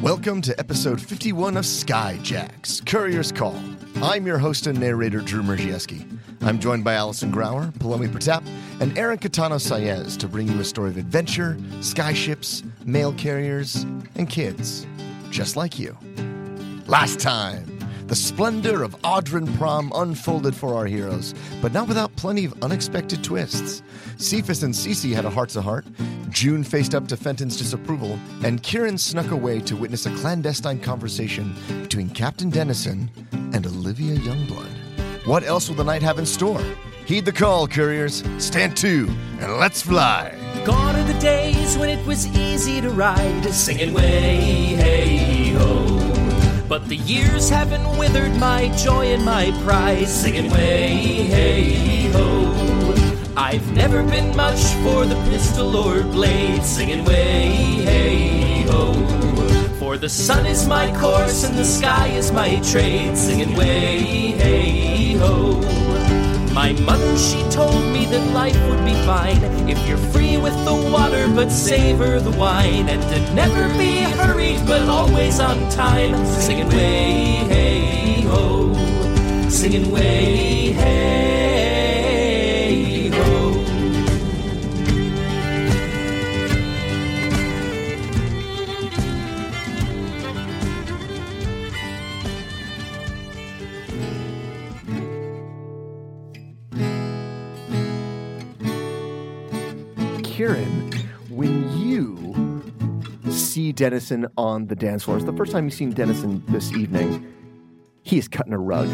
Welcome to episode 51 of Skyjacks, Courier's Call. I'm your host and narrator, Drew Merzieski. I'm joined by Alison Grauer, Palomi Pratap, and Aaron Catano Saez to bring you a story of adventure, skyships, mail carriers, and kids, just like you. Last time, the splendor of Audran Prom unfolded for our heroes, but not without plenty of unexpected twists. Cephas and Cece had a heart-to-heart, June faced up to Fenton's disapproval, and Kieran snuck away to witness a clandestine conversation between Captain Dennison and Olivia Youngblood. What else will the night have in store? Heed the call, couriers. Stand to, and let's fly. Gone are the days when it was easy to ride, singing way, hey, ho. But the years haven't withered my joy and my pride, singing way, hey, ho. I've never been much for the pistol or blade, singing way, hey, ho. For the sun is my course and the sky is my trade, singing way, hey, ho. My mother, she told me that life would be fine if you're free with the water but savor the wine, and to never be hurried but always on time, singing way, hey, ho, singing way, hey, ho. Kieran, when you see Dennison on the dance floor, it's the first time you've seen Dennison this evening, he is cutting a rug.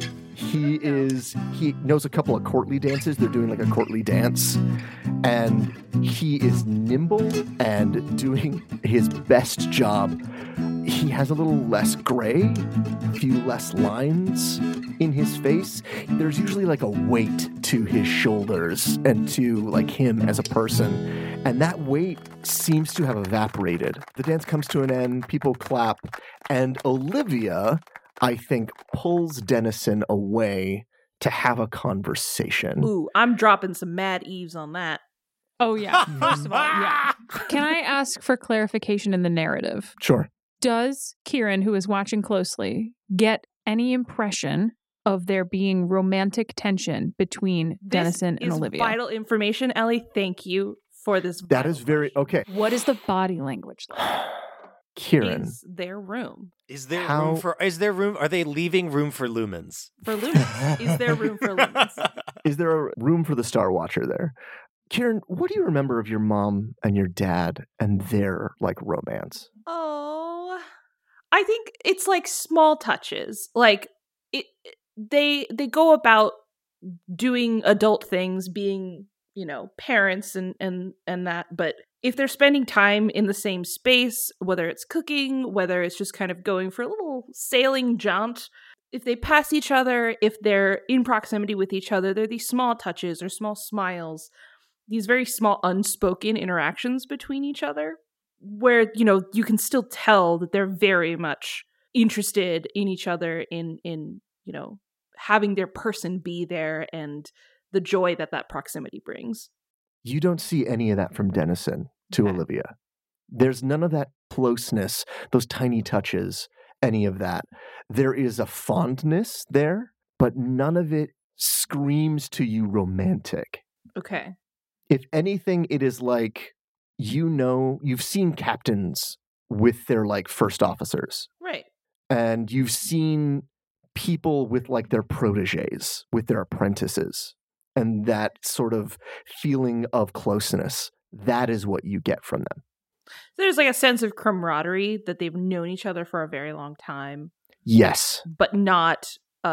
He knows a couple of courtly dances. They're doing like a courtly dance. And he is nimble and doing his best job. He has a little less gray, a few less lines in his face. There's usually like a weight to his shoulders and to like him as a person. And that weight seems to have evaporated. The dance comes to an end, people clap, and Olivia, I think, pulls Dennison away to have a conversation. Ooh, I'm dropping some Mad Eves on that. Oh, yeah. First of all, yeah. Can I ask for clarification in the narrative? Sure. Does Kieran, who is watching closely, get any impression of there being romantic tension between Dennison and Olivia? This is vital information, Ellie. Thank you for this. That is very, okay. What is the body language like? Kieran. Is their room. Is there room? Are they leaving room for lumens? For lumens. Is there room for lumens? Is there a room for the Star Watcher there? Kieran, what do you remember of your mom and your dad and their, like, romance? Oh, I think it's like small touches. Like, they go about doing adult things, being, you know, parents and that, but if they're spending time in the same space, whether it's cooking, whether it's just kind of going for a little sailing jaunt, if they pass each other, if they're in proximity with each other, there are these small touches or small smiles, these very small unspoken interactions between each other where, you know, you can still tell that they're very much interested in each other in you know, having their person be there and the joy that proximity brings. You don't see any of that from Dennison to Olivia. There's none of that closeness, those tiny touches, any of that. There is a fondness there, but none of it screams to you romantic. Okay. If anything, it is like, you know, you've seen captains with their like first officers. Right. And you've seen people with like their proteges, with their apprentices. And that sort of feeling of closeness, that is what you get from them. There's like a sense of camaraderie that they've known each other for a very long time. Yes. But not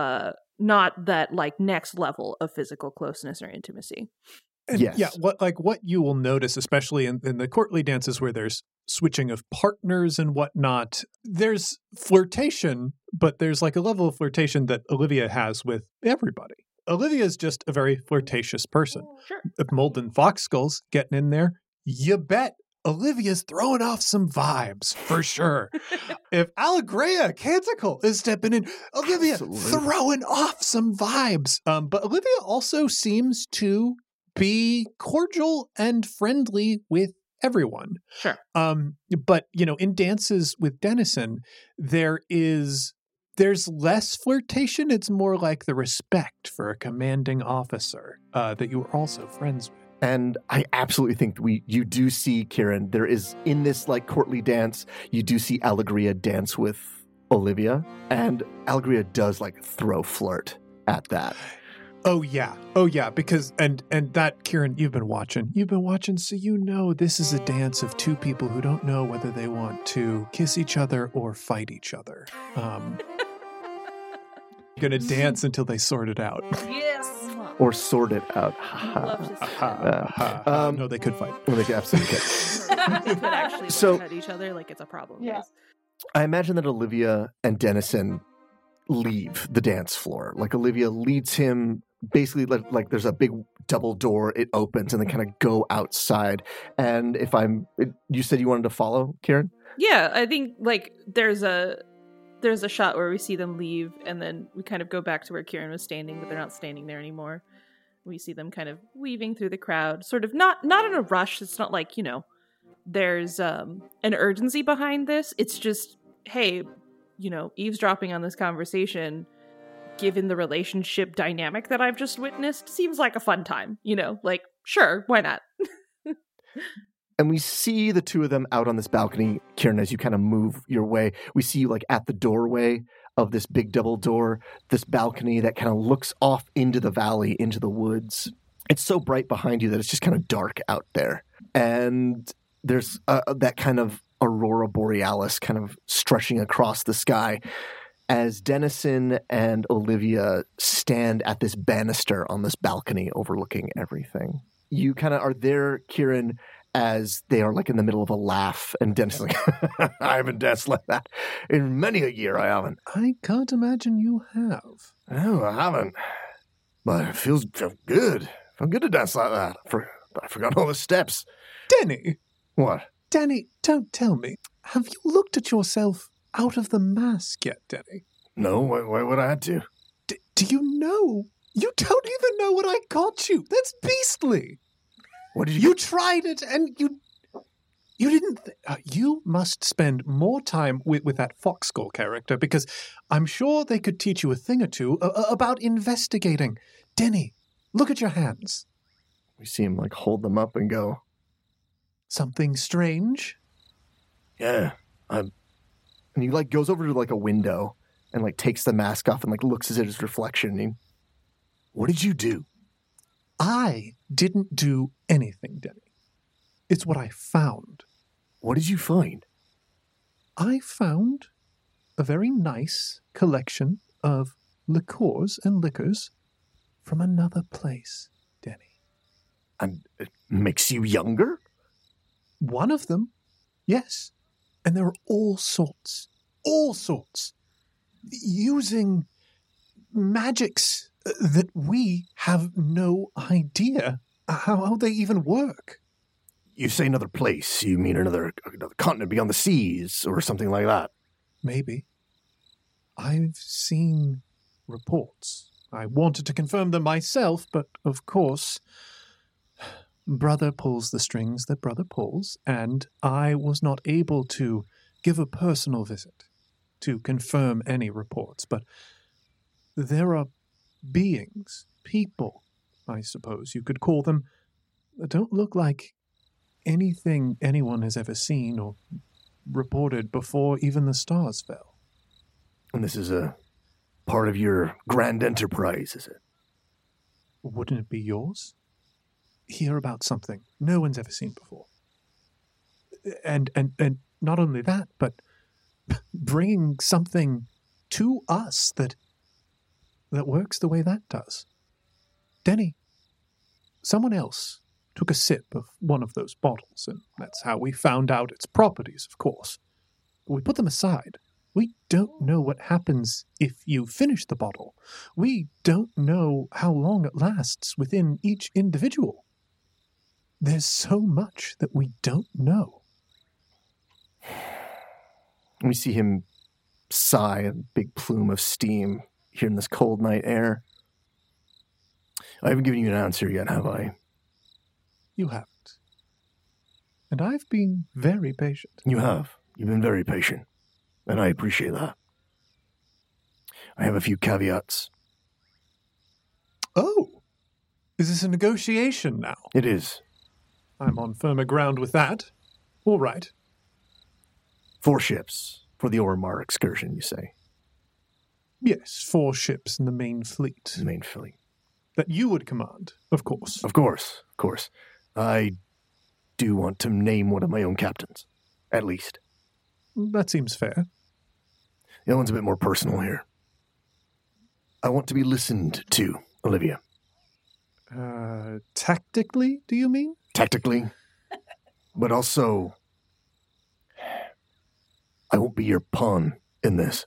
that like next level of physical closeness or intimacy. And yes. Yeah, what you will notice, especially in the courtly dances where there's switching of partners and whatnot, there's flirtation, but there's like a level of flirtation that Olivia has with everybody. Olivia is just a very flirtatious person. Sure. If Molden Foxskull's getting in there, you bet Olivia's throwing off some vibes, for sure. If Allegria Canticle is stepping in, Olivia throwing off some vibes. But Olivia also seems to be cordial and friendly with everyone. Sure. But, in dances with Dennison, there's less flirtation. It's more like the respect for a commanding officer that you were also friends with. And I absolutely think you do see, Kieran, there is, in this courtly dance, you do see Allegria dance with Olivia, and Allegria does throw flirt at that. Oh yeah, because and that, Kieran, you've been watching, so this is a dance of two people who don't know whether they want to kiss each other or fight each other. Gonna dance until they sort it out. Yes. Or sort it out. No, they could fight. Well, they could absolutely could. They could actually look at each other like it's a problem. Yeah. Yes. I imagine that Olivia and Dennison leave the dance floor. Olivia leads him, basically there's a big double door, it opens, and they kind of go outside. And you said you wanted to follow, Kieran? Yeah, I think there's a shot where we see them leave, and then we kind of go back to where Kieran was standing, but they're not standing there anymore. We see them kind of weaving through the crowd, sort of not in a rush. It's not there's an urgency behind this. It's just, hey, eavesdropping on this conversation, given the relationship dynamic that I've just witnessed, seems like a fun time. Sure, why not? And we see the two of them out on this balcony, Kieran, as you kind of move your way. We see you at the doorway of this big double door, this balcony that kind of looks off into the valley, into the woods. It's so bright behind you that it's just kind of dark out there. And there's that kind of aurora borealis kind of stretching across the sky as Dennison and Olivia stand at this banister on this balcony overlooking everything. You kind of are there, Kieran, as they are in the middle of a laugh, and Dennis is I haven't danced like that in many a year. I haven't. I can't imagine you have. No, I haven't. But it feels good. Feels good to dance like that. I forgot all the steps. Denny! What? Denny, don't tell me. Have you looked at yourself out of the mask yet, Denny? No, why would I have to? Do you know? You don't even know what I got you. That's beastly. What did you tried it, and you didn't. You must spend more time with that Foxgull character, because I'm sure they could teach you a thing or two about investigating. Denny, look at your hands. We see him hold them up and go, something strange? Yeah. And he goes over to a window and takes the mask off and looks at his reflection. And what did you do? I didn't do anything, Denny. It's what I found. What did you find? I found a very nice collection of liqueurs and liquors from another place, Denny. And it makes you younger? One of them, yes. And there are all sorts, using magics that we have no idea how they even work. You say another place, you mean another continent beyond the seas, or something like that? Maybe. I've seen reports. I wanted to confirm them myself, but of course, brother pulls the strings that brother pulls, and I was not able to give a personal visit to confirm any reports. But there are beings, people, I suppose you could call them, that don't look like anything anyone has ever seen or reported before even the stars fell. And this is a part of your grand enterprise, is it? Wouldn't it be yours? Hear about something no one's ever seen before. And not only that, but bringing something to us that works the way that does. Denny, someone else took a sip of one of those bottles, and that's how we found out its properties, of course. But we put them aside. We don't know what happens if you finish the bottle. We don't know how long it lasts within each individual. There's so much that we don't know. We see him sigh, a big plume of steam here in this cold night air. I haven't given you an answer yet, have I? You haven't. And I've been very patient. You have. You've been very patient, and I appreciate that. I have a few caveats. Oh, is this a negotiation now? It is. I'm on firmer ground with that. All right. 4 ships for the Oromar excursion, you say? Yes, 4 ships in the main fleet. The main fleet. That you would command, of course. Of course, of course. I do want to name one of my own captains, at least. That seems fair. The other one's a bit more personal here. I want to be listened to, Olivia. Tactically, do you mean? Tactically, but also, I won't be your pawn in this.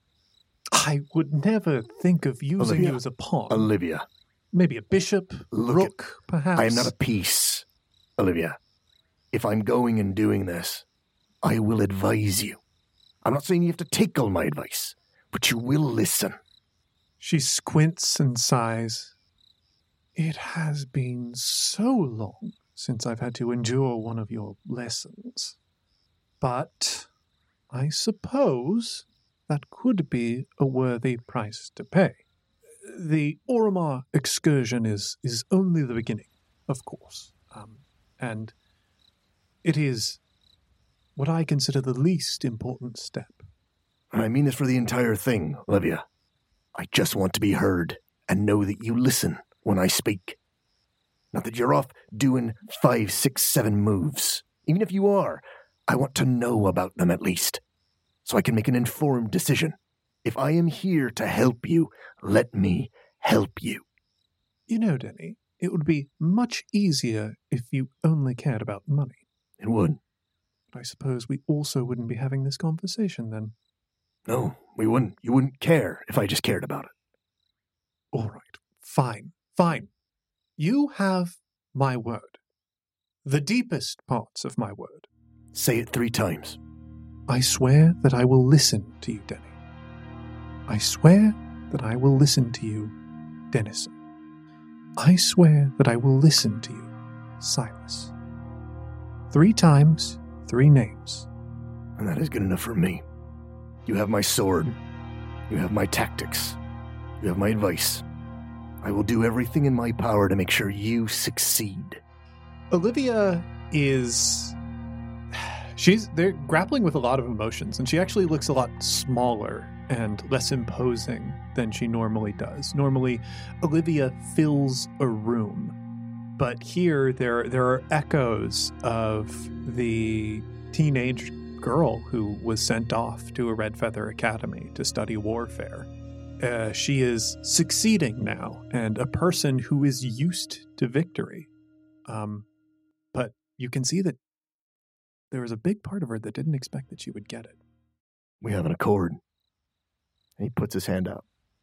I would never think of using Olivia. you as a pawn. Olivia. Maybe a bishop, Look rook, perhaps. I am not a piece, Olivia. If I'm going and doing this, I will advise you. I'm not saying you have to take all my advice, but you will listen. She squints and sighs. It has been so long since I've had to endure one of your lessons. But I suppose that could be a worthy price to pay. The Oromar excursion is only the beginning, of course. And it is what I consider the least important step. And I mean this for the entire thing, Olivia. I just want to be heard and know that you listen when I speak. Not that you're off doing 5, 6, 7 moves. Even if you are, I want to know about them at least, so I can make an informed decision. If I am here to help you, let me help you. You know, Denny, it would be much easier if you only cared about money. It would. But I suppose we also wouldn't be having this conversation then. No, we wouldn't. You wouldn't care if I just cared about it. All right, fine. You have my word. The deepest parts of my word. Say it 3 times. I swear that I will listen to you, Denny. I swear that I will listen to you, Dennison. I swear that I will listen to you, Silas. 3 times, 3 names. And that is good enough for me. You have my sword. You have my tactics. You have my advice. I will do everything in my power to make sure you succeed. Olivia is... They're grappling with a lot of emotions, and she actually looks a lot smaller and less imposing than she normally does. Normally, Olivia fills a room, but here there are echoes of the teenage girl who was sent off to a Red Feather Academy to study warfare. She is succeeding now, and a person who is used to victory. But you can see that there was a big part of her that didn't expect that she would get it. We have an accord. And he puts his hand out.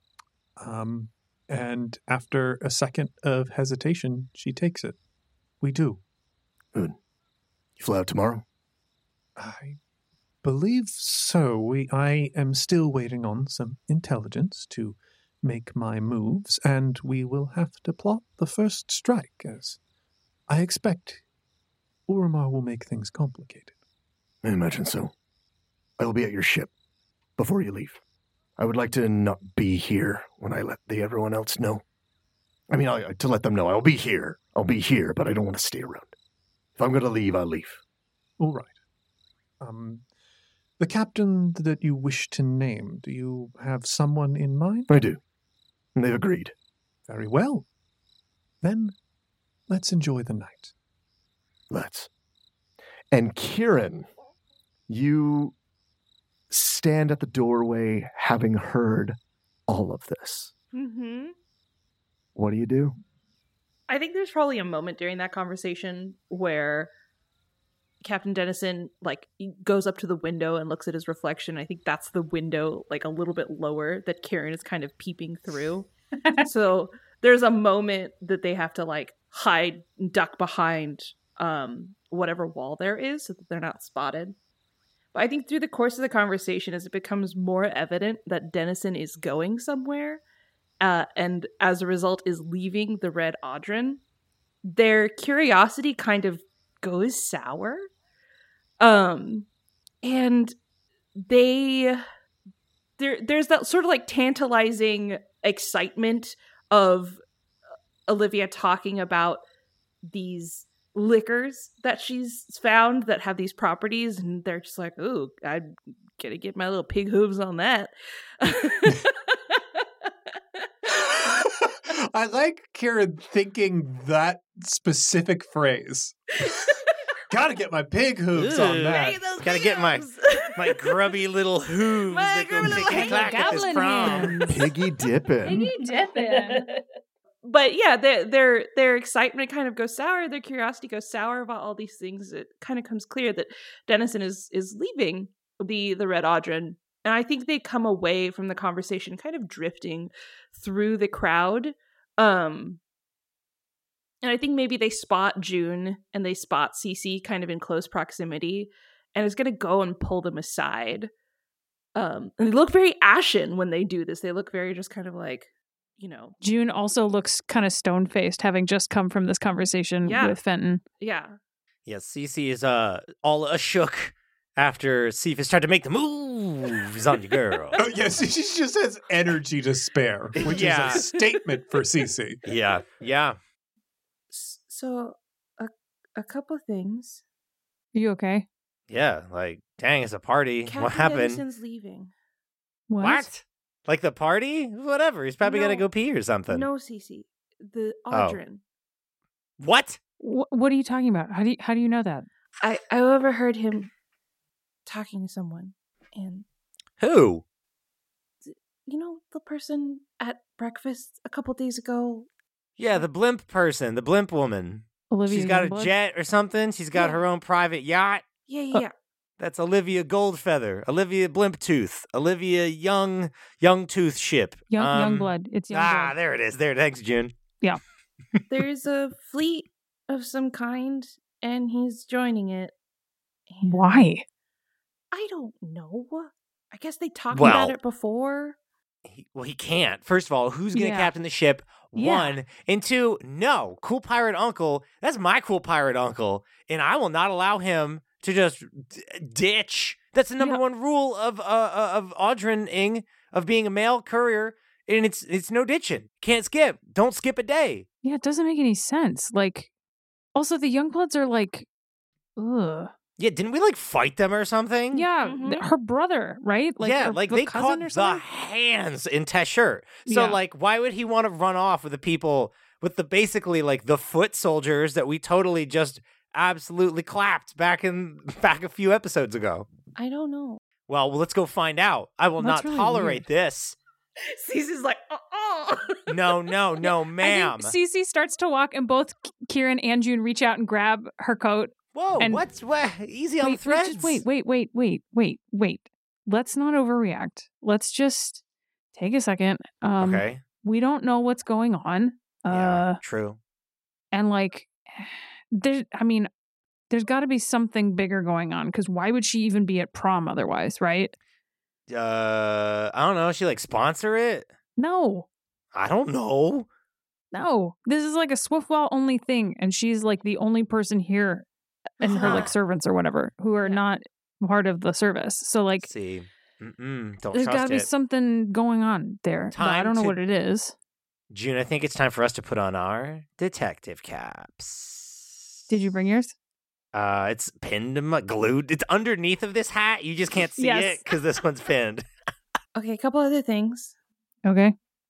And after a second of hesitation, she takes it. We do. Good. You fly out tomorrow? I believe so. I am still waiting on some intelligence to make my moves, and we will have to plot the first strike, as I expect Oromar will make things complicated. I imagine so. I will be at your ship before you leave. I would like to not be here when I let everyone else know. I mean, to let them know I'll be here. I'll be here, but I don't want to stay around. If I'm going to leave, I'll leave. All right. The captain that you wish to name, do you have someone in mind? I do. And they've agreed. Very well. Then, let's enjoy the night. Let's. And Kieran, you stand at the doorway having heard all of this. Mm-hmm. What do you do? I think there's probably a moment during that conversation where Captain Dennison goes up to the window and looks at his reflection. I think that's the window a little bit lower that Kieran is kind of peeping through. So there's a moment that they have to hide, duck behind whatever wall there is so that they're not spotted. But I think through the course of the conversation, as it becomes more evident that Dennison is going somewhere, and as a result is leaving the Red Audran, their curiosity kind of goes sour. And there's that sort of like tantalizing excitement of Olivia talking about these liquors that she's found that have these properties, and they're just like, "Ooh, I'm gonna get my little pig hooves on that." I like Kieran thinking that specific phrase. Gotta get my pig hooves on that. Hey, those Gotta pig get my hooves. grubby little hooves My that go grubby little click hands. clack at this Goblin prom. hands. Piggy dipping. Piggy dipping. But yeah, their excitement kind of goes sour. Their curiosity goes sour about all these things. It kind of comes clear that Dennison is leaving the Red Audran, and I think they come away from the conversation kind of drifting through the crowd. And I think maybe they spot June and they spot Cece kind of in close proximity, and is going to go and pull them aside. And they look very ashen when they do this. They look very just kind of like, you know. June also looks kind of stone-faced, having just come from this conversation with Fenton. Yeah. Yes, Cece is all shook after Cephas tried to make the moves on your girl. Oh, yes, she just has energy to spare, which is a statement for Cece. Yeah. So, a couple things. Are you okay? Yeah, like, dang, it's a party. Captain What happened? Dennison's leaving. What? Like the party? Whatever. He's probably No. gonna go pee or something. No, Cece. The Audran. What? What are you talking about? How do you know that? I overheard him talking to someone, and Who? you know the person at breakfast a couple days ago. Yeah, the blimp person, the blimp woman. Olivia She's got a Youngblood? jet or something. She's got her own private yacht. Yeah. That's Olivia Goldfeather, Olivia Blimptooth, Olivia Young Tooth Ship. Young blood. It's young blood. There it is. There. Thanks, June. There's a fleet of some kind, and he's joining it. And Why? I don't know. I guess they talked Well- about it before. He can't. First of all, who's going to Yeah. captain the ship? Yeah. One. And two, no. Cool pirate uncle. That's my cool pirate uncle. And I will not allow him to just ditch. That's the number one rule of Audran-ing, of being a male courier. And it's no ditching. Can't skip. Don't skip a day. Yeah, it doesn't make any sense. Like, also the Youngbloods are like, ugh. Yeah, didn't we like fight them or something? Yeah, Mhm. her brother, right? Like, yeah, or like the they cousin caught or the something? hands in Teshurt. So Yeah. like, why would he want to run off with the people, with the basically like the foot soldiers that we totally just absolutely clapped back a few episodes ago? I don't know. Well, let's go find out. I will That's not really tolerate this. Cece's like, No, I ma'am. think Cece starts to walk, and both Kieran and June reach out and grab her coat. Whoa, and- what? Easy on the threads. Just wait. Let's not overreact. Let's just take a second. Okay. We don't know what's going on. Yeah, true. And like, there's got to be something bigger going on, because why would she even be at prom otherwise, right? I don't know. She like sponsor it? No. I don't know. This is like a Swiftwell only thing, and she's like the only person here, and her like servants or whatever who are not part of the service. So like, Let's see. Don't there's trust got to be it. something going on there. But I Time don't know to- what it is. June, I think it's time for us to put on our detective caps. Did you bring yours? It's pinned, glued. It's underneath of this hat. You just can't see Yes. it because this one's pinned. okay, a couple other things. Okay.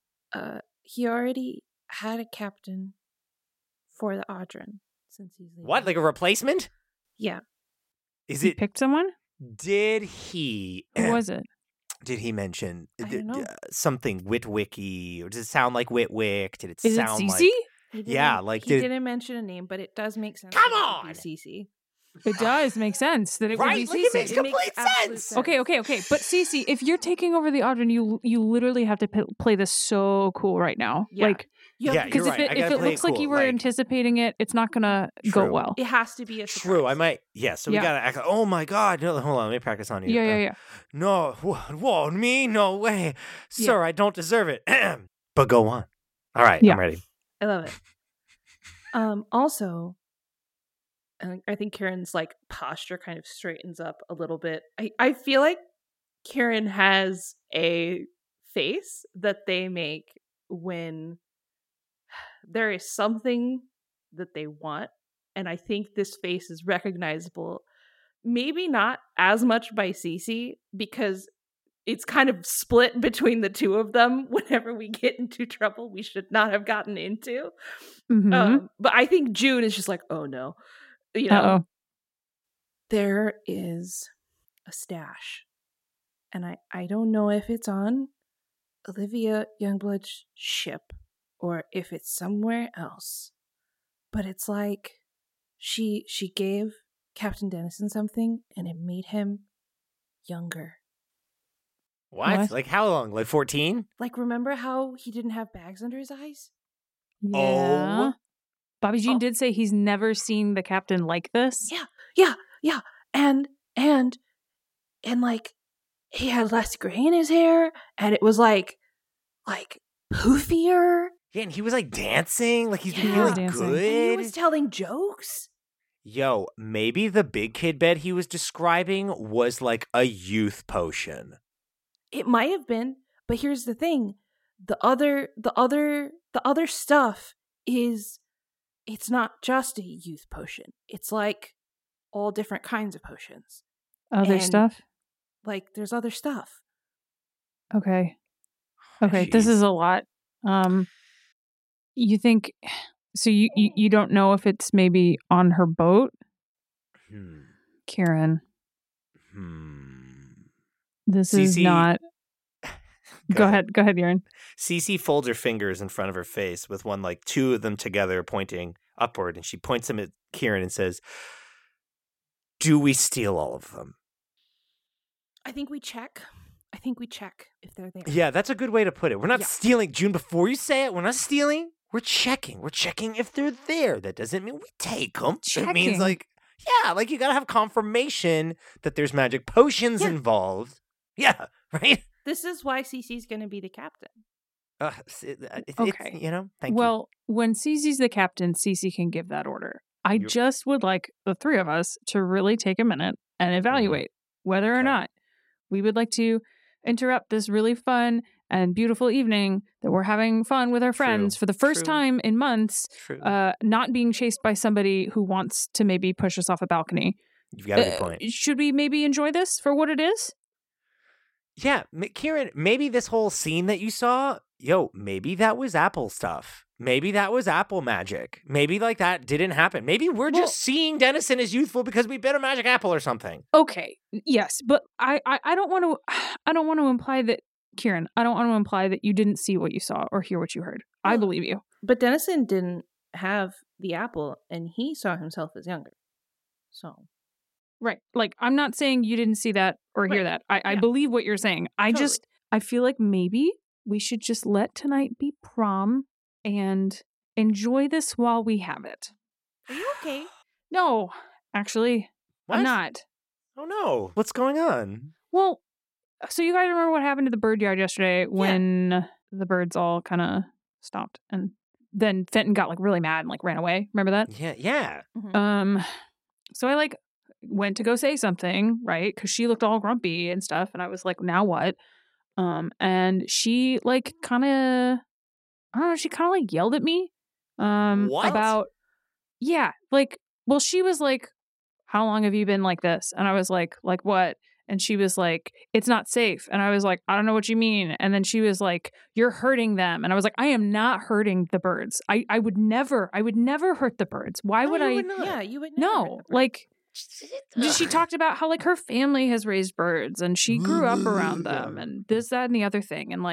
He already had a captain for the Audran since he's leaving. What? Like a replacement? Yeah. Is You it? picked someone? Did he? Who was it? Did he mention I don't know. something Witwicky, or does it sound like Witwick? Did it Is it sound Cece? like? He didn't- Yeah, like, he did- didn't mention a name, but it does make sense. Come that it would on! be Cece. It does make sense that it Right? would Like, be it Cece. makes complete absolute sense. Okay. But Cece, if you're taking over the Audran, you literally have to play this so cool right now. Yeah. Like, Yeah, because you're if right. I it gotta play looks like cool. you were anticipating it, it's not gonna go True. well. It has to be a surprise. True. I might. Yeah. So we Yeah. gotta act. Like, oh my God. No, hold on. Let me practice on you. Yeah. No. Whoa. Me? No way, sir. I don't deserve it. But go on. All right. Yeah. I'm ready. I love it. Also, And I think Kieran's like posture kind of straightens up a little bit. I feel like Kieran has a face that they make when there is something that they want. And I think this face is recognizable, maybe not as much by Cece, because it's kind of split between the two of them whenever we get into trouble we should not have gotten into. Mm-hmm. But I think June is just like, oh no. You know, Uh-oh. there is a stash. And I don't know if it's on Olivia Youngblood's ship or if it's somewhere else. But it's like she gave Captain Dennison something and it made him younger. What? Like how long? Like 14? Like, remember how he didn't have bags under his eyes? Yeah. Oh. Bobby Jean Oh. did say he's never seen the captain like this. Yeah. And like he had less gray in his hair and it was like poofier. Yeah, and he was like dancing. Like he's been Yeah. really Dancing. And he good. was telling jokes. Yo, maybe the big kid bed he was describing was like a youth potion. It might have been, but here's the thing. The other stuff is, it's not just a youth potion. It's like all different kinds of potions. Other And- stuff? Like there's other stuff. Okay. Okay, this Jeez. is a lot. You think so you don't know if it's maybe on her boat? Hmm. Kieran, Hmm. this is Cece- not Go ahead, Aaron. Cece folds her fingers in front of her face with two of them together pointing upward, and she points them at Kieran and says, "Do we steal all of them?" I think we check if they're there. Yeah, that's a good way to put it. We're not Yeah. stealing, June, before you say it. We're not stealing. We're checking. We're checking if they're there. That doesn't mean we take them. It means Checking. you got to have confirmation that there's magic potions Yeah. involved. Yeah, right? This is why Cece's going to be the captain. Okay. Thank you. Well, when Cece's the captain, Cece can give that order. I You're- just would like the three of us to really take a minute and evaluate whether or Okay. not we would like to interrupt this really fun and beautiful evening that we're having fun with our friends True. for the first True. time in months, True. not being chased by somebody who wants to maybe push us off a balcony. You've got a good point. Should we maybe enjoy this for what it is? Yeah, Kieran, maybe this whole scene that you saw, maybe that was Apple stuff. Maybe that was Apple magic. Maybe that didn't happen. Maybe we're Well- just seeing Dennison as youthful because we bit a magic apple or something. Okay, yes, but I don't want to imply that, Kieran, I don't want to imply that you didn't see what you saw or hear what you heard. I Well- believe you. But Dennison didn't have the apple and he saw himself as younger. So, Right. Like, I'm not saying you didn't see that or hear Right. that. I Yeah. believe what you're saying. I feel like maybe we should just let tonight be prom and enjoy this while we have it. are you okay? No, actually, What? I'm not. Oh no. What's going on? Well, so you guys remember what happened to the bird yard yesterday when the birds all kind of stopped and then Fenton got really mad and ran away. Remember that? Yeah. So I went to go say something, right? Because she looked all grumpy and stuff, and I was like, now what? And she kind of, I don't know, she kind of yelled at me. What? About, yeah, well, she was like, how long have you been like this? And I was like what? And she was like, it's not safe. And I was like, I don't know what you mean. And then she was like, you're hurting them. And I was like, I am not hurting the birds. I would never hurt the birds. Why No, would you I? would not. Yeah, you would never hurt No, the bird. she talked about how her family has raised birds and she grew up around them and this, that, and the other thing. And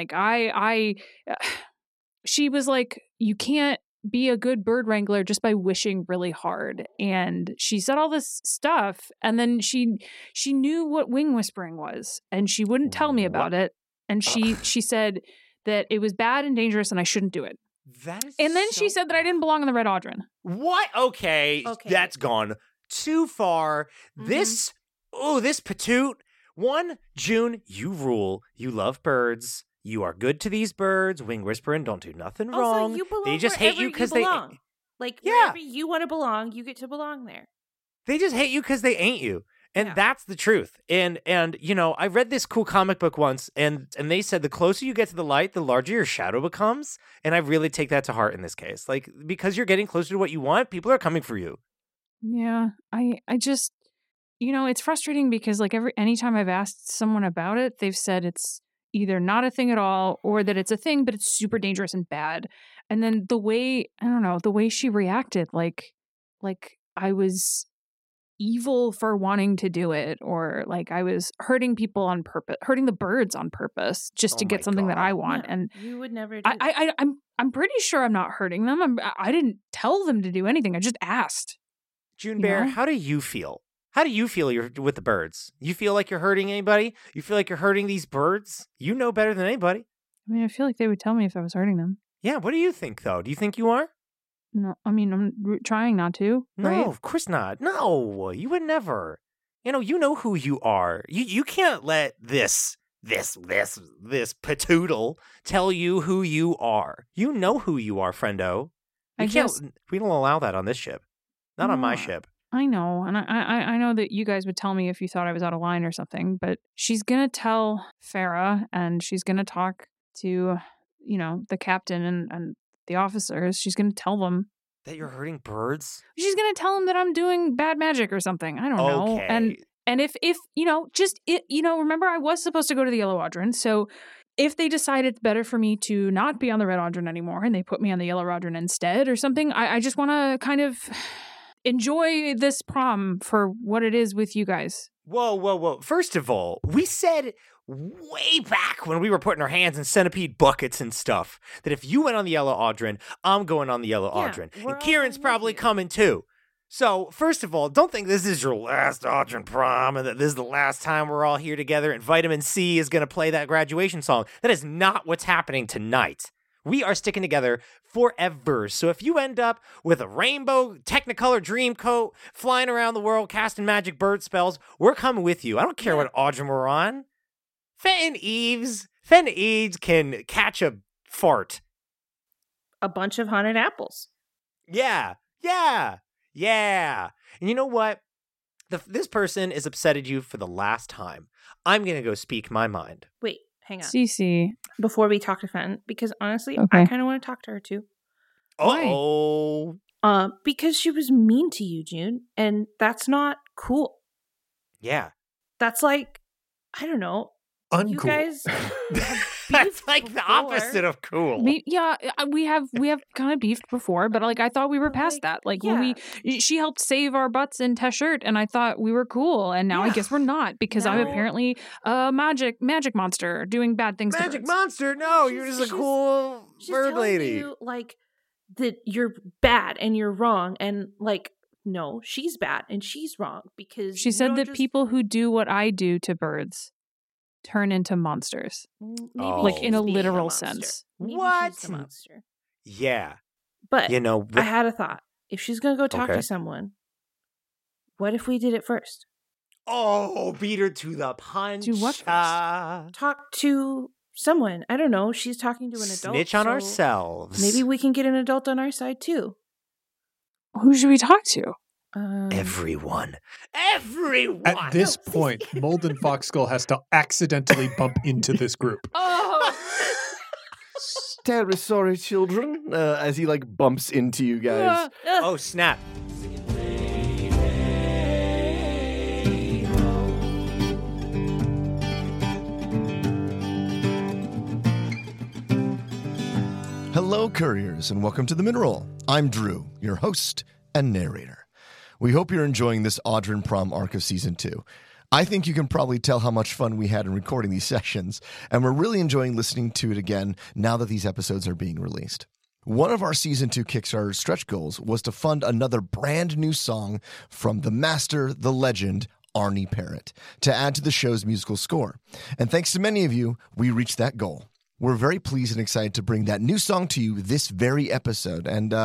she was like, you can't be a good bird wrangler just by wishing really hard. And she said all this stuff. And then she knew what wing whispering was and she wouldn't tell me about it. And she said that it was bad and dangerous and I shouldn't do it. That is And then she so- said that I didn't belong in the Red Audryn. What? Okay. Okay. That's gone too far. This patoot. One, June, you rule. You love birds. You are good to these birds. Wing whispering don't do nothing wrong. Also, you belong They just hate wherever you because belong. Like, Yeah. wherever you want to belong, you get to belong there. They just hate you because they ain't you. And Yeah. that's the truth. And you know, I read this cool comic book once, and they said the closer you get to the light, the larger your shadow becomes. And I really take that to heart in this case. Like, because you're getting closer to what you want, people are coming for you. Yeah, I just, it's frustrating because like anytime I've asked someone about it, they've said it's either not a thing at all or that it's a thing, but it's super dangerous and bad. And then the way she reacted, like I was evil for wanting to do it, or like I was hurting people on purpose, hurting the birds on purpose just to Oh get my something that God. I want. Yeah, And you would never do that. I'm pretty sure I'm not hurting them. I didn't tell them to do anything. I just asked. June You Bear, know? how do you feel? How do you feel you're with the birds? You feel like you're hurting anybody? You feel like you're hurting these birds? You know better than anybody. I mean, I feel like they would tell me if I was hurting them. Yeah, what do you think, though? Do you think you are? No, I mean, I'm trying not to. No, Right? of course not. No, you would never. You know who you are. You can't let this patoodle tell you who you are. You know who you are, friendo. I We don't allow that on this ship. Not on my No, ship. I know, and I know that you guys would tell me if you thought I was out of line or something, but she's gonna tell Farah, and she's gonna talk to, the captain and the officers. She's gonna tell them. That you're hurting birds? She's gonna tell them that I'm doing bad magic or something. I don't know. Okay. And if remember I was supposed to go to the Yellow Audron, so if they decide it's better for me to not be on the Red Audron anymore and they put me on the Yellow Audron instead or something, I just want to kind of enjoy this prom for what it is with you guys. Whoa. First of all, we said way back when we were putting our hands in centipede buckets and stuff that if you went on the Yellow Audron, I'm going on the Yellow Yeah, Audron. we're And all Kieran's going with probably you. coming too. So, first of all, don't think this is your last Audron prom and that this is the last time we're all here together and Vitamin C is going to play that graduation song. That is not what's happening tonight. We are sticking together forever. So if you end up with a rainbow Technicolor dream coat flying around the world casting magic bird spells, we're coming with you. I don't care what Audron we're on. Fenton Eves can catch a fart. A bunch of haunted apples. Yeah. And you know what? This person is upset at you for the last time. I'm going to go speak my mind. Wait, hang on. Cece. Before we talk to Fenton, because honestly, I Okay. kind of want to talk to her too. Why? Oh. Because she was mean to you, June, and that's not cool. Yeah. That's like, I don't know. Uncool. You guys That's beefed like the before. opposite of cool. We have kind of beefed before, but like I thought we were past that. Like when she helped save our butts in Teshert, and I thought we were cool, and now I Yeah. guess we're not because I'm No. apparently a magic monster doing bad things. to Magic birds. monster? No, you're She's- just a she's- cool She's bird telling lady. you, like, that you're bad and you're wrong, and like, no, she's bad and she's wrong because She you said don't that just- people who do what I do to birds turn into monsters, Maybe Oh. like she's in a being literal monster. sense. Maybe What? she's the monster. Yeah. But You know, I had a thought. If she's gonna go talk Okay. to someone, what if we did it first? beat her to the punch. Do what first? Talk to someone. I don't know. She's talking to an adult. Snitch on so ourselves. Maybe we can get an adult on our side too. Who should we talk to? Everyone. At this point, Molden Foxskull has to accidentally bump into this group. Oh, Terribly sorry, children. As he like bumps into you guys. Oh, snap. Hello, couriers, and welcome to The Mineral. I'm Drew, your host and narrator. We hope you're enjoying this Audron Prom arc of Season 2. I think you can probably tell how much fun we had in recording these sessions, and we're really enjoying listening to it again now that these episodes are being released. One of our Season 2 Kickstarter stretch goals was to fund another brand new song from the master, the legend, Arnie Parrott, to add to the show's musical score. And thanks to many of you, we reached that goal. We're very pleased and excited to bring that new song to you this very episode. And,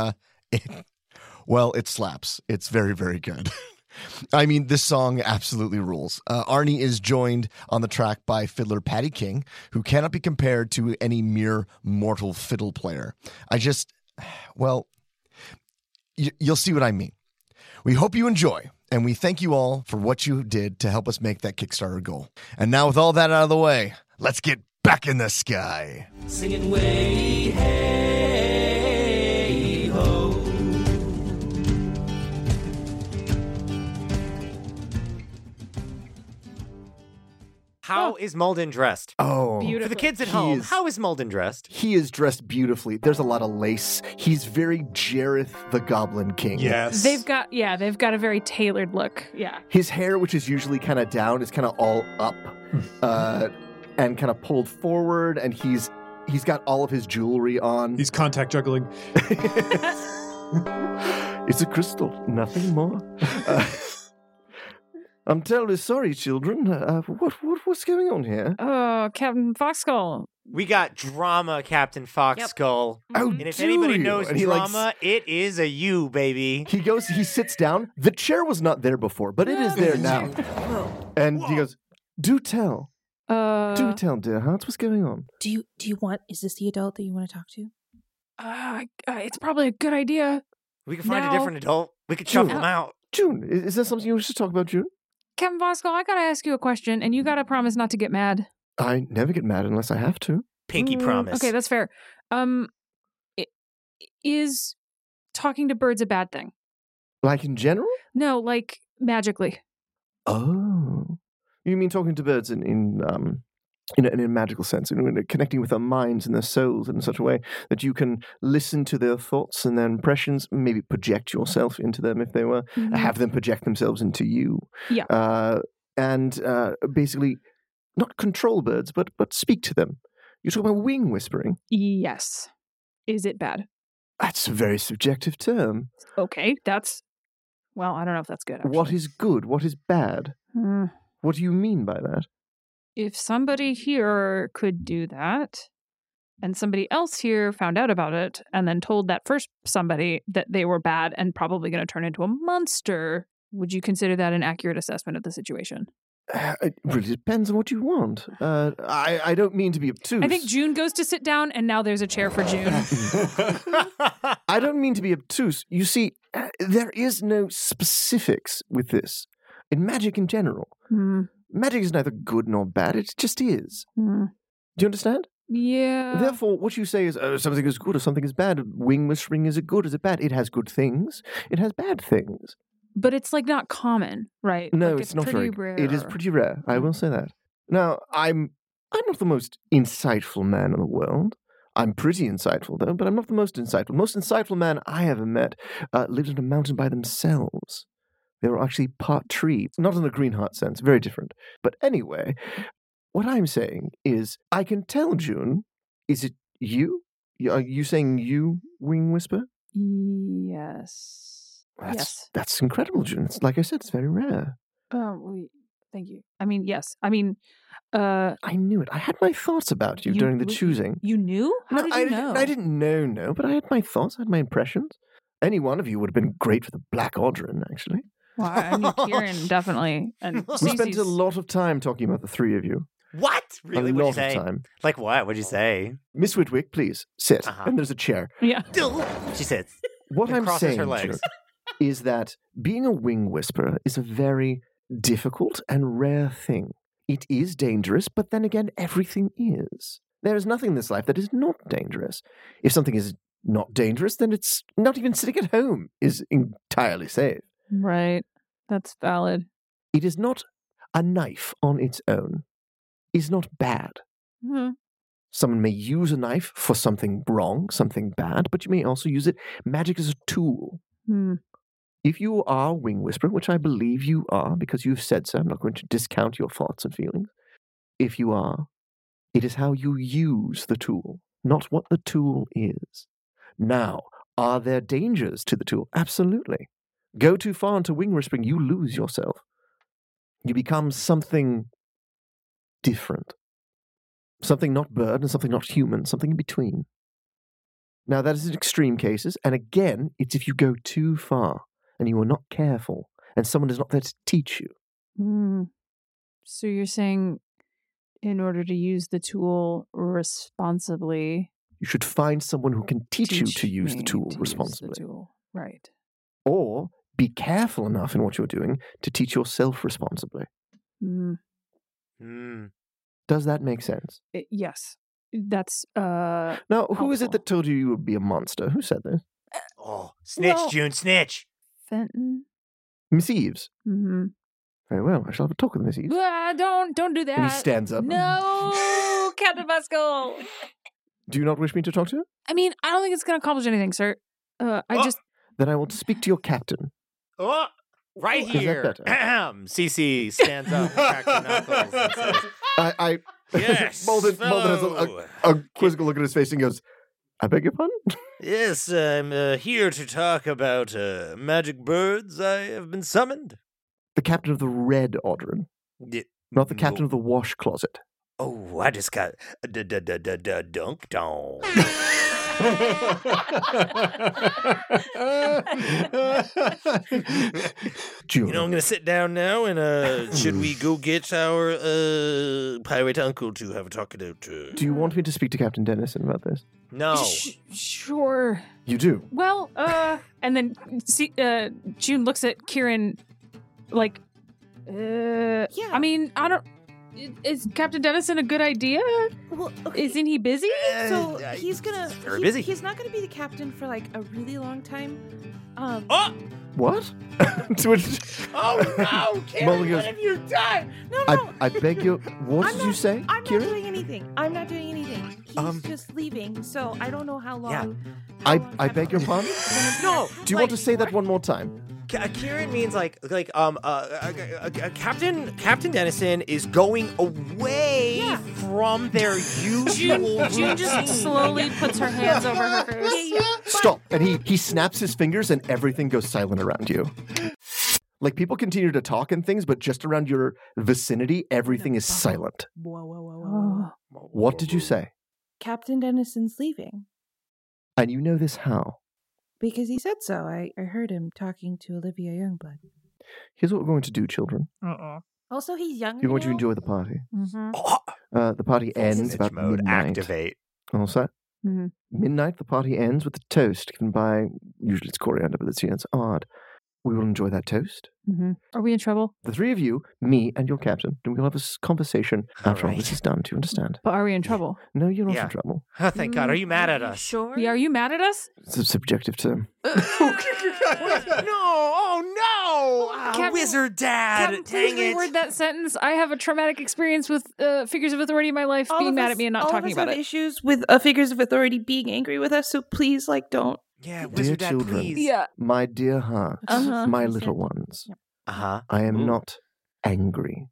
it slaps. It's very, very good. I mean, this song absolutely rules. Arnie is joined on the track by fiddler Patty King, who cannot be compared to any mere mortal fiddle player. You'll see what I mean. We hope you enjoy And we thank you all for what you did to help us make that Kickstarter goal. And now with all that out of the way, let's get back in the sky. Singing way, hey, ho. How is Malden dressed? Oh, Beautiful. For the kids at He home, is- how is Malden dressed? he is dressed beautifully. There's a lot of lace. He's very Jareth the Goblin King. Yes. They've got a very tailored look. Yeah. His hair, which is usually kind of down, is kind of all up and kind of pulled forward, and he's got all of his jewelry on. He's contact juggling. It's a crystal, nothing more. I'm terribly sorry, children. What's going on here? Oh, Captain Foxskull. We got drama, Captain Foxskull. Oh, And if do anybody you? knows And he, like, drama, it is a you, baby. He sits down. The chair was not there before, but it is there now. And he goes, "Do tell, do tell, dear hearts, what's going on?" Do you want? Is this the adult that you want to talk to? It's probably a good idea. We can find No. a different adult. We could shuffle them out. June, is there something you wish to talk about, June? Captain Foxskull, I gotta ask you a question, and you gotta promise not to get mad. I never get mad unless I have to. Pinky promise. Okay, that's fair. Is talking to birds a bad thing? Like in general? No, like magically. Oh, you mean talking to birds in a magical sense, connecting with their minds and their souls in such a way that you can listen to their thoughts and their impressions, maybe project yourself into them if they were, have them project themselves into you. Yeah. And basically not control birds, but speak to them. You're talking about wing whispering. Yes. Is it bad? That's a very subjective term. Okay, well, I don't know if that's good. Actually. What is good? What is bad? Hmm. What do you mean by that? If somebody here could do that, and somebody else here found out about it, and then told that first somebody that they were bad and probably going to turn into a monster, would you consider that an accurate assessment of the situation? It really depends on what you want. I don't mean to be obtuse. I think June goes to sit down, and now there's a chair for June. I don't mean to be obtuse. You see, there is no specifics with this. In magic in general, magic is neither good nor bad. It just is. Do you understand? Yeah. Therefore, what you say is something is good or something is bad. Wing whispering, is it good? Is it bad? It has good things. It has bad things. But it's like not common, right? No, Like, it's not pretty very. rare. It is pretty rare. I will say that. Now, I'm not the most insightful man in the world. I'm pretty insightful though, but I'm not the most insightful. Most insightful man I ever met lived on a mountain by themselves. They were actually part tree, not in the Greenheart sense, very different. But anyway, what I'm saying is, I can tell June. Is it you? Are you saying you, Wing Whisper? Yes. Yes. That's incredible, June. It's, like I said, it's very rare. Thank you. I mean, yes. I mean, I knew it. I had my thoughts about you during the choosing. You knew? How did you know? I didn't know, but I had my thoughts, I had my impressions. Any one of you would have been great for the Black Audrin, actually. Well, I knew Kieran, definitely. And We spent Cece's- a lot of time talking about the three of you. What? Really? A What'd you lot say? of time. Like what? What'd you say? Miss Whitwick, please, sit. Uh-huh. And there's a chair. Yeah. She sits. What And I'm crosses saying her legs. June, is that being a wing whisperer is a very difficult and rare thing. It is dangerous, but then again, everything is. There is nothing in this life that is not dangerous. If something is not dangerous, then it's not even sitting at home is entirely safe. Right. That's valid. It is not a knife on its own. Is not bad. Mhm. Someone may use a knife for something wrong, something bad, but you may also use it. Magic is a tool. Hmm. If you are a wing whisperer, which I believe you are because you've said so, I'm not going to discount your thoughts and feelings. If you are, it is how you use the tool, not what the tool is. Now, are there dangers to the tool? Absolutely. Go too far into wing whispering, you lose yourself. You become something different. Something not bird and something not human, something in between. Now, that is in extreme cases, and again, it's if you go too far and you are not careful, and someone is not there to teach you. Hmm. So you're saying in order to use the tool responsibly, You should find someone who can teach you to use the me tool to use responsibly. the tool. Right. Or be careful enough in what you're doing to teach yourself responsibly. Does that make sense? Yes. That's Now, who is it helpful. that told you would be a monster? Who said this? Oh, snitch, Well- June, snitch. Fenton. Miss Eves. Mm-hmm. Very well. I shall have a talk with Miss Eves. Don't do that. And he stands up. No, Captain Pascal. Do you not wish me to talk to her? I mean, I don't think it's going to accomplish anything, sir. I Oh. just Then I will speak to your captain. Oh, right Is that here. better? CC stands up, cracks her knuckles, and says, I Yes, Malden has fellow. a quizzical look at his face and goes, I beg your pardon? Yes, I'm here to talk about magic birds. I have been summoned. The captain of the Red Audron, not the captain of the wash closet. Oh, I just got dunked on. June. You know, I'm going to sit down now, and should we go get our pirate uncle to have a talk about? Do you want me to speak to Captain Dennison about this? No. sure. You do. Well, and then June looks at Kieran like, I mean, I don't. Is Captain Dennison a good idea? Well, okay. Isn't he busy? So he's gonna. very busy. He's not gonna be the captain for like a really long time. Oh! What? To which Oh, no! Karen, Mulligan what goes, have you done? No, I beg your... What did you say, I'm Kieran? not doing anything. I'm not doing anything. He's just leaving, so I don't know how long. Yeah. I beg your pardon? No! Do you want to say that one more time? Kieran means Captain Dennison is going away from their usual June just slowly puts her hands over her face. Stop. And he snaps his fingers and everything goes silent around you. Like, people continue to talk and things, but just around your vicinity, everything is silent. Oh. What did you say? Captain Dennison's leaving And you know this how? because he said so. I heard him talking to Olivia Youngblood. Here's what we're going to do, children. Also, he's younger. You're going to now. enjoy the party. Mm-hmm. The party ends about mode midnight. activate. All set? Mm-hmm. Midnight, the party ends with a toast given by, usually it's coriander, but this year it's odd. We will enjoy that toast. Mm-hmm. Are we in trouble? The three of you, me and your captain, and we'll have a conversation after all right. this is done. Do you understand? But are we in trouble? No, you're not Yeah. in trouble. Oh, thank God. Are you mad at us? Sure. Yeah, are you mad at us? It's a subjective term. No! Oh, no! Captain- Wizard Dad! Captain, please Dang reword it! that sentence. I have a traumatic experience with figures of authority in my life being mad at me and not talking about All of us have it. issues with figures of authority being angry with us, so please, don't. Yeah, Dear Wizard Dad, children. please. Yeah. My dear hearts, Uh-huh. my little ones, Uh-huh. I am Ooh. not angry.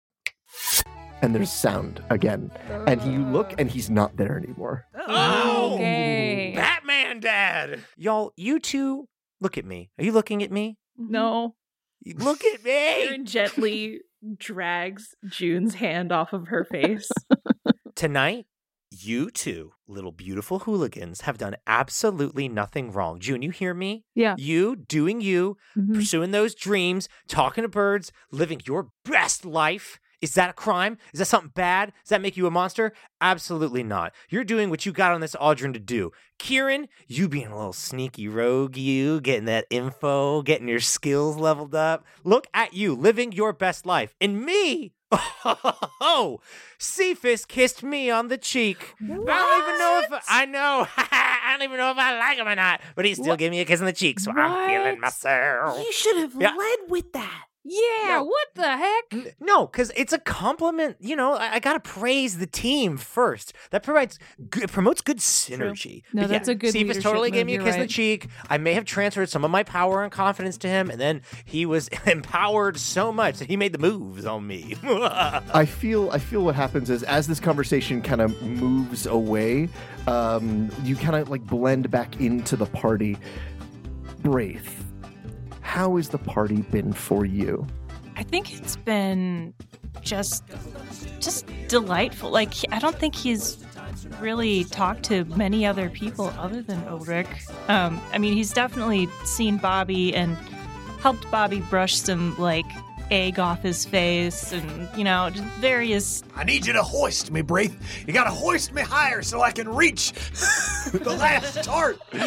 And there's sound again. And you look, and he's not there anymore. Oh! Okay. Batman Dad! Y'all, you two, look at me. Are you looking at me? No. Look at me! Aaron gently drags June's hand off of her face. Tonight, you two, little beautiful hooligans, have done absolutely nothing wrong. June, you hear me? Yeah. You doing you, Mhm. pursuing those dreams, talking to birds, living your best life. Is that a crime? Is that something bad? Does that make you a monster? Absolutely not. You're doing what you got on this Audron to do. Kieran, you being a little sneaky rogue, you getting that info, getting your skills leveled up. Look at you, living your best life. And me, oh, Cephas kissed me on the cheek. I don't even know if I know. I don't even know if I like him or not, but he still gave me a kiss on the cheek, so I'm feeling What? myself. You should have Yeah. led with that. Yeah, No. what the heck? No, because it's a compliment. You know, I gotta praise the team first. That promotes good synergy. No, But that's a good Cephas leadership totally gave move, me a you're kiss on the right. cheek. I may have transferred some of my power and confidence to him, and then he was empowered so much that he made the moves on me. I feel what happens is, as this conversation kind of moves away, you kind of like blend back into the party. Braith, how has the party been for you? I think it's been just delightful. Like, I don't think he's really talked to many other people other than Ulrich. I mean, he's definitely seen Bobby and helped Bobby brush some, like, egg off his face and, you know, just various... I need you to hoist me, Braith. You gotta hoist me higher so I can reach the last tart.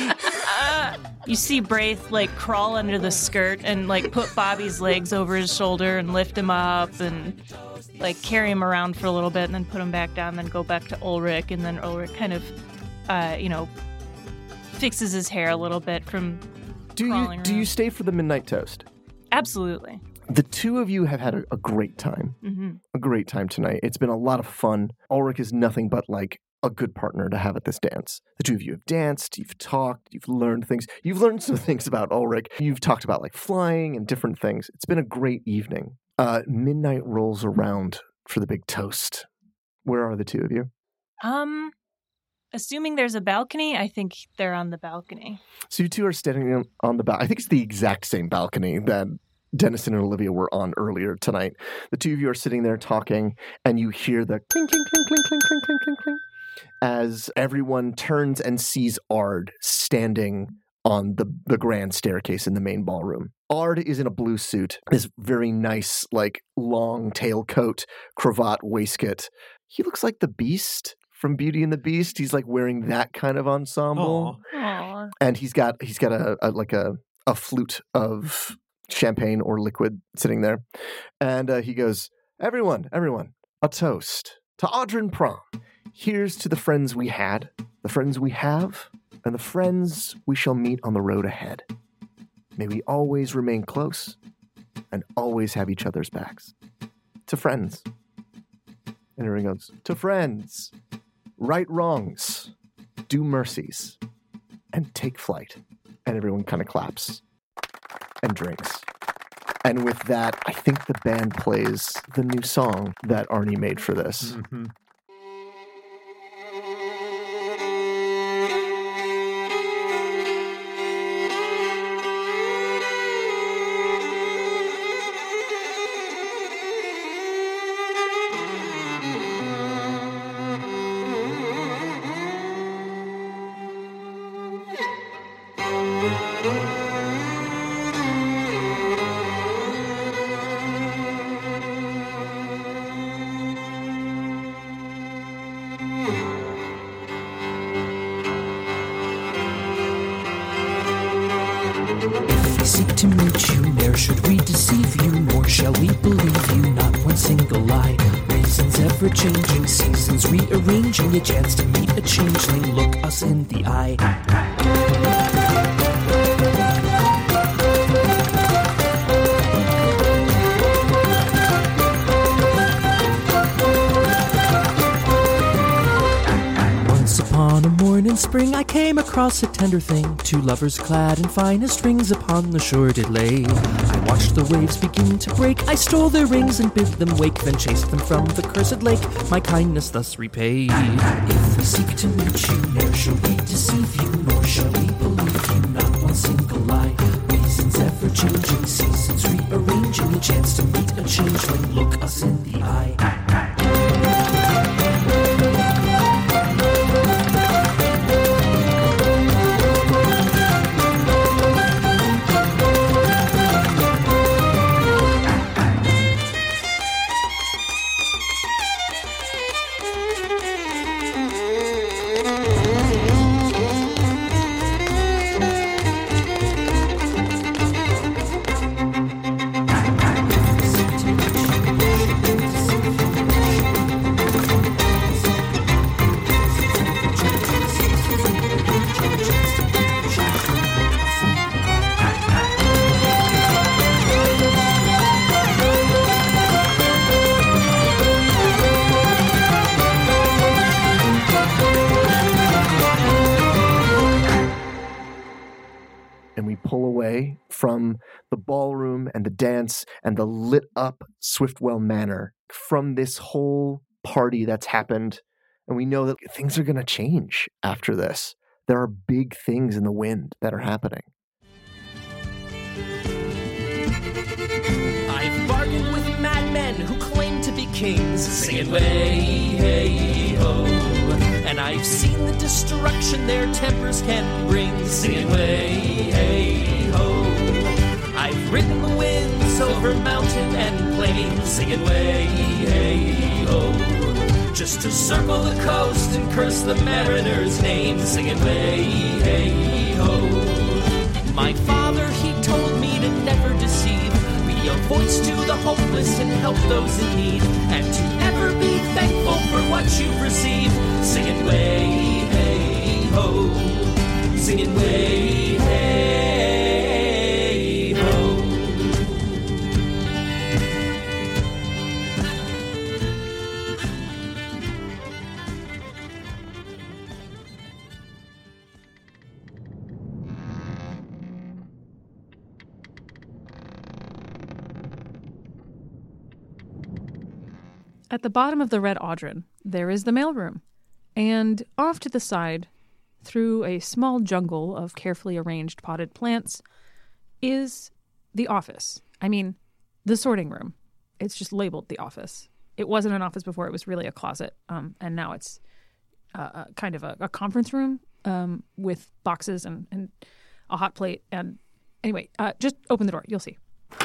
You see Braith like crawl under the skirt and like put Bobby's legs over his shoulder and lift him up and like carry him around for a little bit and then put him back down, then go back to Ulrich, and then Ulrich kind of, fixes his hair a little bit from crawling Do you around. stay for the midnight toast? Absolutely. The two of you have had a great time. Mm-hmm. A great time tonight. It's been a lot of fun. Ulrich is nothing but like a good partner to have at this dance. The two of you have danced, you've talked, you've learned things. You've learned some things about Ulrich. You've talked about like flying and different things. It's been a great evening. Midnight rolls around for the big toast. Where are the two of you? Assuming there's a balcony, I think they're on the balcony. So you two are standing on the balcony. I think it's the exact same balcony that Dennison and Olivia were on earlier tonight. The two of you are sitting there talking, and you hear the clink, clink, clink, clink, clink, clink, clink, clink, clink, as everyone turns and sees Ard standing on the grand staircase in the main ballroom. Ard is in a blue suit, this very nice, like, long tailcoat, cravat, waistcoat. He looks like the Beast from Beauty and the Beast. He's like wearing that kind of ensemble. Aww. And he's got a flute of champagne or liquid sitting there. And he goes, everyone, a toast to Audrin Prom. Here's to the friends we had, the friends we have, and the friends we shall meet on the road ahead. May we always remain close and always have each other's backs. To friends. And everyone goes, to friends. Right wrongs, do mercies, and take flight. And everyone kind of claps and drinks. And with that, I think the band plays the new song that Arnie made for this. Mm-hmm. If we seek to meet you, ne'er should we deceive you, nor shall we believe you, not one single lie. Reasons ever changing, seasons rearranging, a chance to meet a changeling, look us in the eye. Upon a morn in spring I came across a tender thing. Two lovers clad in finest rings upon the shore did lay. I watched the waves begin to break. I stole their rings and bid them wake, then chased them from the cursed lake, my kindness thus repaid. If we seek to meet you, ne'er shall we deceive you, nor shall we believe you, not one single lie. Reasons ever changing, seasons rearranging, a chance to meet a changeling, look us in the eye. From the ballroom and the dance and the lit up Swiftwell Manor, from this whole party that's happened. And we know that things are going to change after this. There are big things in the wind that are happening. I've bargained with madmen who claim to be kings, singing way, hey, ho. And I've seen the destruction their tempers can bring, singing way, hey, ho. I've ridden the winds over mountain and plain, singing way, hey, ho. Just to circle the coast and curse the mariner's name, singing way, hey, ho. My father, he told me to never deceive. Be a voice to the hopeless and help those in need. And to ever be thankful for what you've received. Singing way, hey, ho. Singing way, hey, ho. At the bottom of the Red Audryn, there is the mailroom. And off to the side, through a small jungle of carefully arranged potted plants, is the office. I mean, the sorting room. It's just labeled the office. It wasn't an office before. It was really a closet. And now it's kind of a conference room with boxes and a hot plate. And anyway, just open the door. You'll see.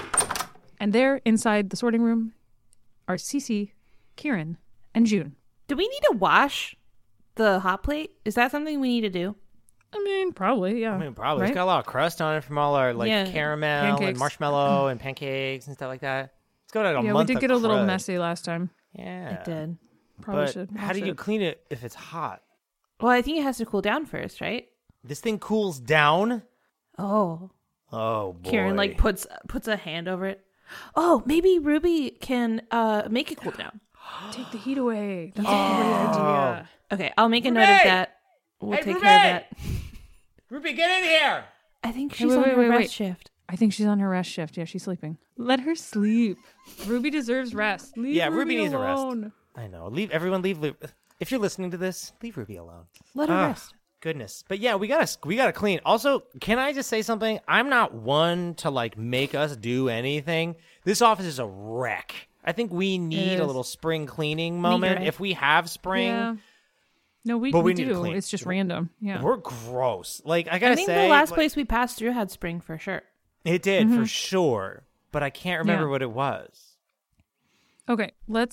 And there, inside the sorting room, are Cece, Kieran, and June. Do we need to wash the hot plate? Is that something we need to do? I mean, probably, yeah. Probably. Right? It's got a lot of crust on it from all our caramel and Pancakes. marshmallow and pancakes and stuff like that. It's got like a Yeah, month we did of get a little crud. messy last time. Yeah, It did. Probably but should. how wash do you it. clean it if it's hot? Well, I think it has to cool down first, right? This thing cools down. Oh. Oh boy. Kieran like puts a hand over it. Oh, maybe Ruby can make it cool down. Take the heat away. That's a great idea. Okay, I'll make a note of Ruby! that. We'll Hey, take Ruby! care of that. Ruby, get in here. I think Hey, she's wait, on wait, her wait, rest wait. shift. I think she's on her rest shift. Yeah, she's sleeping. Let her sleep. Ruby deserves rest. Leave Yeah, Ruby Ruby needs a rest. alone. I know. Leave. If you're listening to this, leave Ruby alone. Let her rest. Goodness. But yeah, we gotta clean. Also, can I just say something? I'm not one to like make us do anything. This office is a wreck. I think we need a is. little spring cleaning moment. right. If we have spring, Yeah. No, we But we need to do. clean. It's just random. Yeah. we're gross. Like I gotta I think say, the last like, place we passed through had spring for sure. it did for sure. But I can't remember Yeah. what it was. Okay,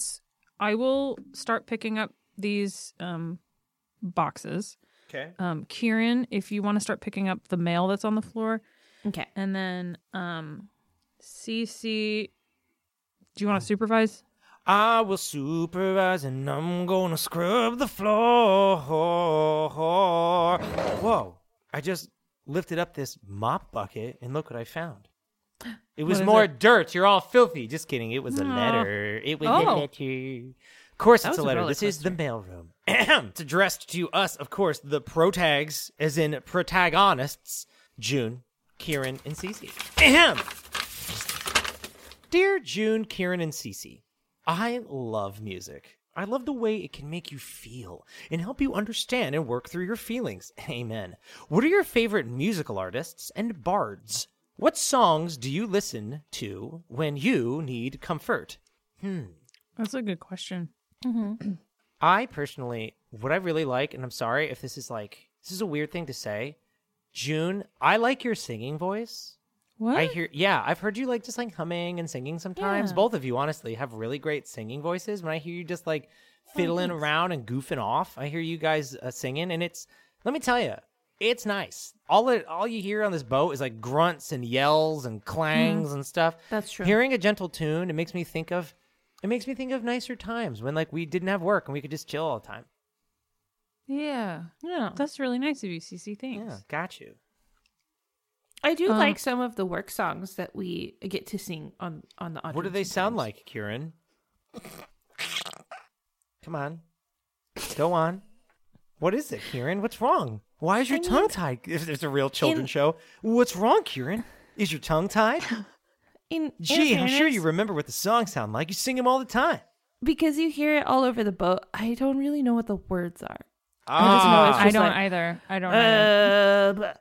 I will start picking up these boxes. Okay. Kieran, if you want to start picking up the mail that's on the floor, Okay. and then Cece, do you want to supervise? I will supervise and I'm gonna scrub the floor. Whoa. I just lifted up this mop bucket and look what I found. It was is more it? dirt. You're all filthy. Just kidding. It was a letter. It was a Oh. letter. Of course, That it's a was a letter. roller This is the coaster. mailroom. It's addressed to us, of course, the protags, as in protagonists, June, Kieran, and Cece. Dear June, Kieran, and Cece, I love music. I love the way it can make you feel and help you understand and work through your feelings. Amen. What are your favorite musical artists and bards? What songs do you listen to when you need comfort? That's a good question. I personally, what I really like, and I'm sorry if this is a weird thing to say, June, I like your singing voice. What? I've heard you just humming and singing sometimes. Yeah. Both of you, honestly, have really great singing voices. When I hear you just fiddling around and goofing off, I hear you guys singing, and let me tell you, it's nice. All you hear on this boat is grunts and yells and clangs and stuff. That's true. Hearing a gentle tune, it makes me think of nicer times when we didn't have work and we could just chill all the time. Yeah. Yeah. That's really nice of you, Cece. Thanks. Yeah, got you. I do like some of the work songs that we get to sing on the audience. What do they sound like, Kieran? Come on. Go on. What is it, Kieran? What's wrong? Why is your tongue tied? If it's a real children's show. What's wrong, Kieran? Is your tongue tied? Gee, I'm sure you remember what the songs sound like. You sing them all the time. because you hear it all over the boat. I don't really know what the words are. Ah, I don't either. I don't either.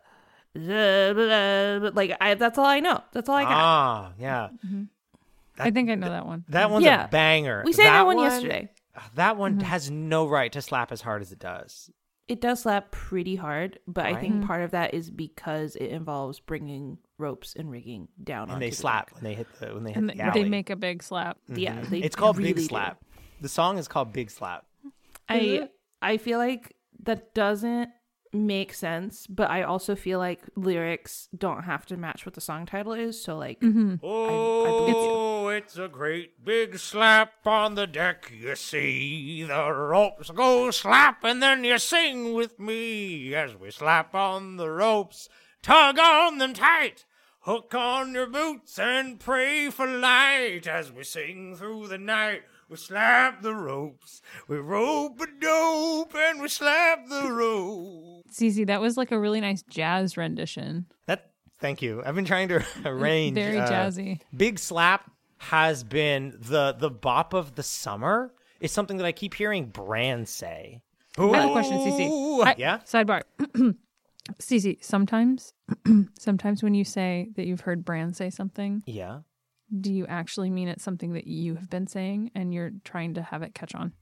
That's all I know. That's all I got. Ah, yeah. I think I know that one. That one's Yeah. a banger. We sang that one yesterday. That one has no right to slap as hard as it does. It does slap pretty hard, but I Right. think part of that is because it involves bringing ropes and rigging down And onto they the slap deck. when they hit the And the alley. they make a big slap. Yeah, they It's called really Big do. Slap. The song is called Big Slap. I feel like that doesn't make sense, but I also feel like lyrics don't have to match what the song title is. So like, Oh, it's a great big slap on the deck, you see. The ropes go slap, and then you sing with me as we slap on the ropes. Tug on them tight, hook on your boots, and pray for light as we sing through the night. We slap the ropes, we rope a dope, and we slap the rope. Cece, that was like a really nice jazz rendition. Thank you. I've been trying to arrange. Very jazzy. Big Slap has been the bop of the summer. It's something that I keep hearing Bran say. I have a question, Cece. Yeah? Sidebar. Cece, sometimes when you say that you've heard Bran say something, Yeah. do you actually mean it's something that you have been saying and you're trying to have it catch on?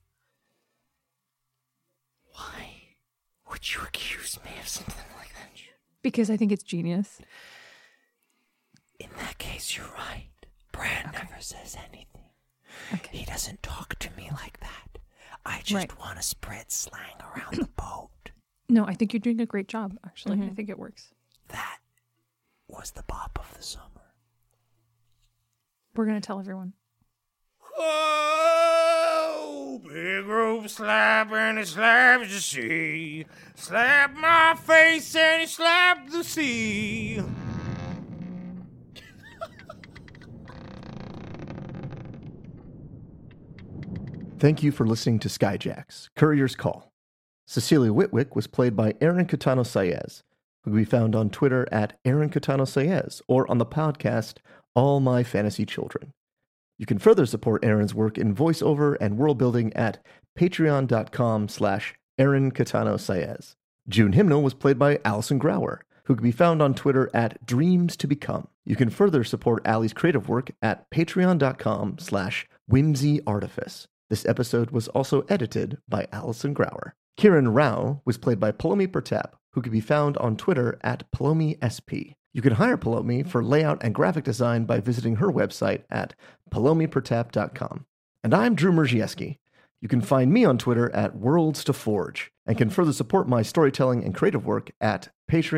Why would you accuse me of something like that? Because I think it's genius. In that case, you're right. Bran never says anything. Okay. He doesn't talk to me like that. I just want to spread slang around the boat. No, I think you're doing a great job, actually. I think it works. That was the bop of the summer. We're going to tell everyone. Oh, big rope slap and it slaps the sea. Slap my face and it slapped the sea. Thank you for listening to Skyjacks, Courier's Call. Cecilia Whitwick was played by Erin Catano Saez, who can be found on Twitter at Erin Catano Saez or on the podcast All My Fantasy Children. You can further support Erin's work in voiceover and world building at patreon.com/Erin Catano Saez. June Hymnal was played by Alison Grauer, who can be found on Twitter at Dreams to Become. You can further support Allie's creative work at patreon.com/WhimsyArtifice. This episode was also edited by Alison Grauer. Kiran Rao was played by Palomi Pertap, who can be found on Twitter at PalomiSP. You can hire Palomi for layout and graphic design by visiting her website at palomipertap.com. And I'm Drew Merzieski. You can find me on Twitter at Worlds to Forge and can further support my storytelling and creative work at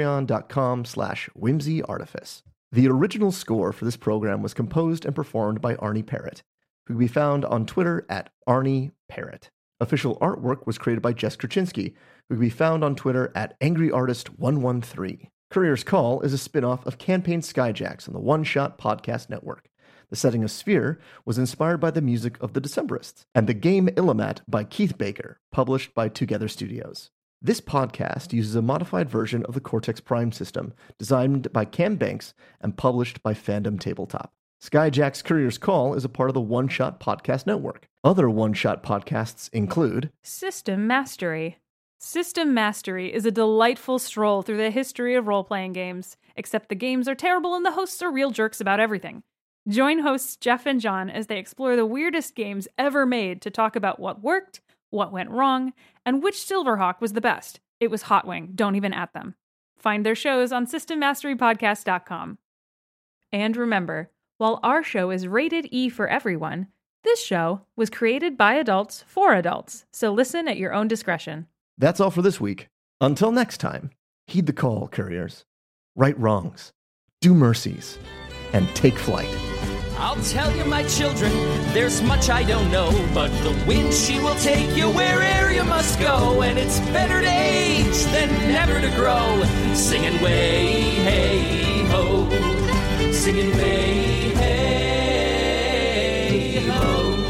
patreon.com/WhimsyArtifice. The original score for this program was composed and performed by Arnie Parrott, who can be found on Twitter at Arnie Parrott. Official artwork was created by Jess Kraczynski, who can be found on Twitter at AngryArtist113. Courier's Call is a spin-off of Campaign Skyjacks on the One Shot Podcast Network. The setting of Sphere was inspired by the music of the Decemberists, and the game Illimat by Keith Baker, published by Together Studios. This podcast uses a modified version of the Cortex Prime system, designed by Cam Banks and published by Fandom Tabletop. Skyjacks Courier's Call is a part of the One Shot Podcast Network. Other One Shot podcasts include System Mastery. System Mastery is a delightful stroll through the history of role-playing games, except the games are terrible and the hosts are real jerks about everything. Join hosts Jeff and John as they explore the weirdest games ever made to talk about what worked, what went wrong, and which Silverhawk was the best. It was Hotwing, don't even at them. Find their shows on SystemMasteryPodcast.com. And remember, while our show is rated E for everyone, this show was created by adults for adults, so listen at your own discretion. That's all for this week. Until next time, heed the call, couriers. Right wrongs, do mercies, and take flight. I'll tell you, my children, there's much I don't know, but the wind, she will take you where'er you must go, and it's better to age than never to grow. Singing way, hey, ho, singing way, hey, ho.